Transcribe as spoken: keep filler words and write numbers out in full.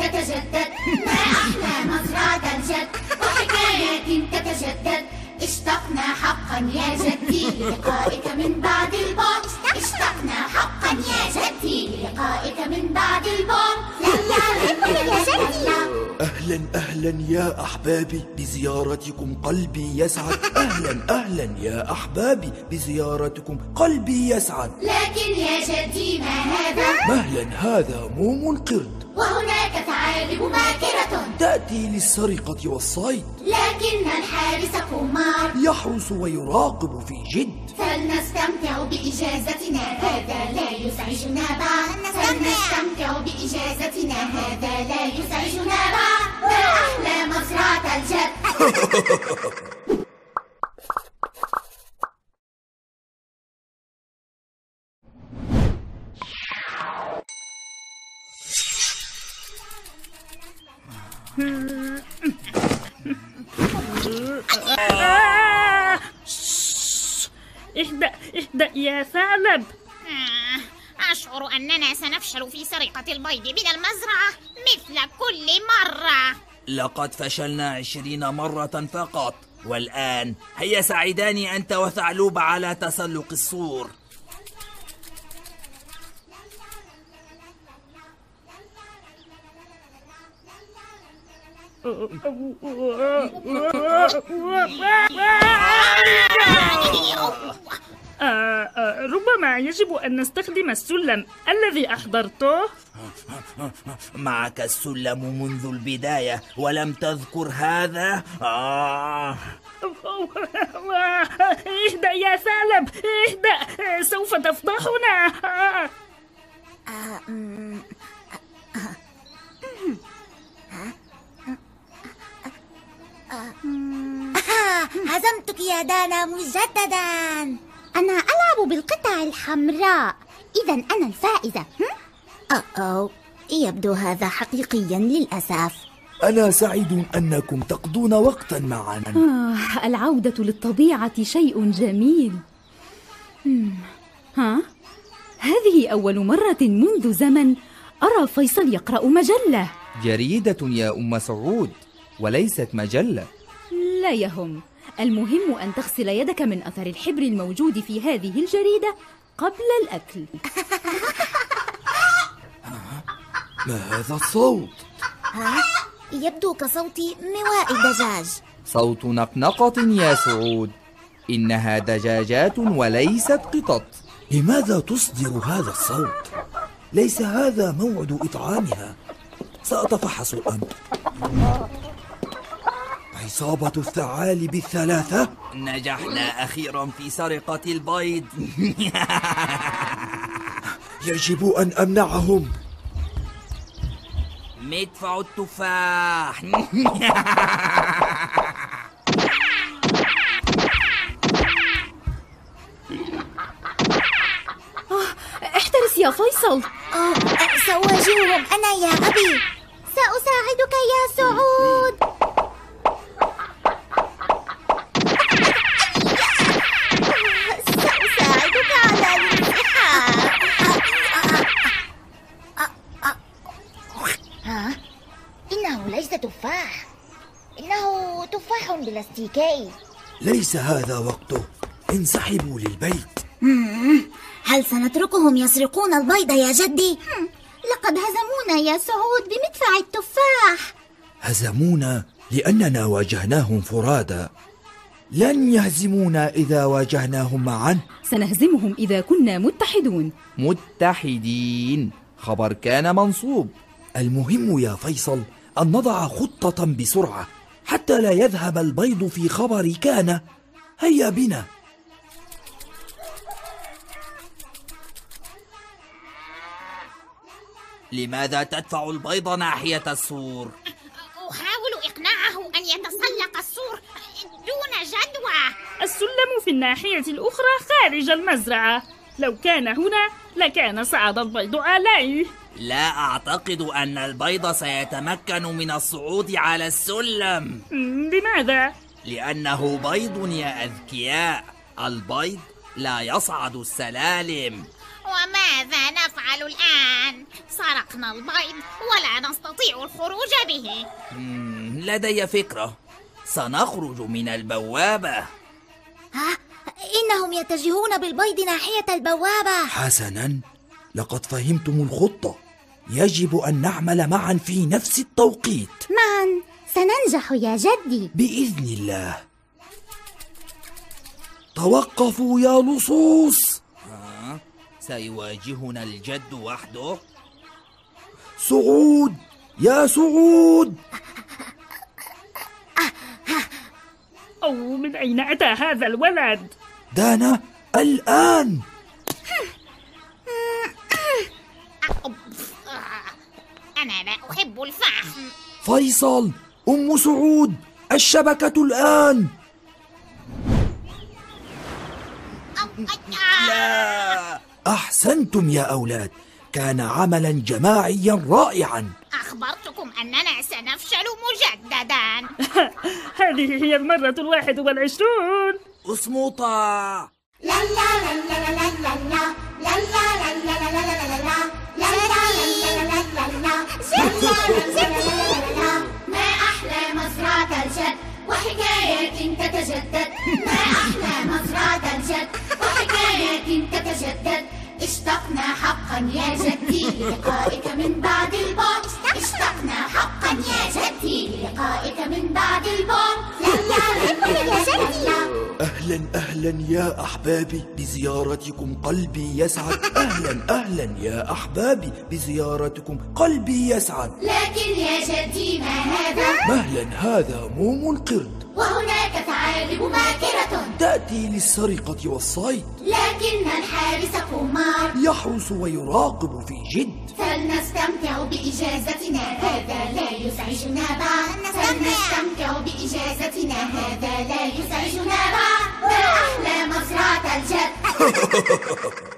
تتجدد، ما أحلى مزرعة الجد وحكايات تتجدد. اشتقنا حقا يا جدي للقائك من بعد البعد، اشتقنا حقا يا جدي للقائك من بعد البعد. لا لا لا يا جدي. أهلا أهلا يا أحبابي بزيارتكم قلبي يسعد. أهلا أهلا يا أحبابي بزيارتكم قلبي يسعد. لكن يا جدي ما هذا؟ مهلا، هذا موم القرد، وهناك ثعالب ماكرة تأتي للسرقة والصيد، لكن الحارس قمار يحرس ويراقب في جد. فلنستمتع بإجازتنا، هذا لا يزعجنا بعد. فلنستمتع بإجازتنا، هذا لا يزعجنا بعد. ما أحلى مزرعة الجد. اهدأ اهدأ يا ثعلب. أشعر أننا سنفشل في سرقة البيض من المزرعة مثل كل مرة. لقد فشلنا عشرين مرة فقط، والآن هيا ساعداني أنت وثعلوب على تسلق السور. آه آه ربما يجب أن نستخدم السلم الذي أحضرته. معك السلم منذ البداية ولم تذكر هذا؟ آه. اهدأ يا ثعلب، اهدأ، سوف تفضحنا. هزمتك يا دانا مجددا. أنا ألعب بالقطع الحمراء، إذا أنا الفائزة. أوه، يبدو هذا حقيقيا للأسف. أنا سعيد أنكم تقضون وقتا معنا. آه، العودة للطبيعة شيء جميل. ها؟ هذه أول مرة منذ زمن أرى فيصل يقرأ مجلة. جريدة يا أم سعود، وليست مجلة. لا يهم، المهم أن تغسل يدك من أثر الحبر الموجود في هذه الجريدة قبل الأكل. ما هذا الصوت؟ ها؟ يبدو كصوت مواء الدجاج. صوت نقنقة يا سعود، إنها دجاجات وليست قطط. لماذا تصدر هذا الصوت؟ ليس هذا موعد إطعامها. سأتفحص الأمر. عصابة الثعالب الثلاثة. نجحنا أخيرا في سرقة البيض. يجب أن أمنعهم. مدفع التفاح. احترس يا فيصل. أوه، سأواجههم أنا يا أبي. سأساعدك يا سعود. سأساعدك على الانسحاب. ها؟ إنه ليس تفاح، إنه تفاح بلاستيكي. ليس هذا وقته، انسحبوا للبيت. هل سنتركهم يسرقون البيض يا جدي؟ لقد هزمونا يا سعود بمدفع التفاح. هزمونا لأننا واجهناهم فرادى. لن يهزمونا إذا واجهناهم معا. سنهزمهم إذا كنا متحدون. متحدين، خبر كان منصوب. المهم يا فيصل أن نضع خطة بسرعة حتى لا يذهب البيض في خبر كان. هيا بنا. لماذا تدفع البيض ناحية السور؟ أحاول إقناعه أن يتسلق السور دون جدوى. السلم في الناحية الأخرى خارج المزرعة. لو كان هنا لكان صعد البيض عليه. لا أعتقد أن البيض سيتمكن من الصعود على السلم. لماذا؟ لأنه بيض يا أذكياء. البيض لا يصعد السلالم. وماذا نفعل الآن؟ سرقنا البيض ولا نستطيع الخروج به. مم، لدي فكرة. سنخرج من البوابة. ها؟ إنهم يتجهون بالبيض ناحية البوابة. حسناً، لقد فهمتم الخطة. يجب أن نعمل معا في نفس التوقيت. معا سننجح يا جدي بإذن الله. توقفوا يا لصوص. ها؟ سيواجهنا الجد وحده؟ سعود، يا سعود. أو من أين أتى هذا الولد؟ دانا، الآن. أنا لا أحب الفحم. فيصل، أم سعود، الشبكة الآن. لا. أحسنتم يا أولاد، كان عملا جماعيا رائعا. أخبرتكم أننا سنفشل مجددا. هذه هي المرة الواحد والعشرون. اصموطا. لا لا لا لا لا لا لا لا لا لا لا لا لا لا ما أحلى مزرعة الجد وحكايات تتجدد. ما أحلى مزرعة الجد وحكايات تتجدد. اشتقنا حقا يا جدي للقائك من بعد البعد. اشتقنا حقا يا جدي للقائك من بعد البعد. لا لا لا لا لا. أهلا أهلا يا أحبابي بزيارتكم، قلبي يسعد. أهلا أهلا يا أحبابي بزيارتكم، قلبي يسعد. لكن يا جدي ما هذا؟ مهلا، هذا موم القرد. وهناك ثعالب ماكرة تأتي للسرقة والصيد، لكن الحارس قمار يحرس ويراقب في جد. فلنستمتع بإجازتنا، هذا لا يزعجنا بعد. فلنستمتع بإجازتنا، هذا لا يزعجنا بعد. ما أحلى مزرعة الجد.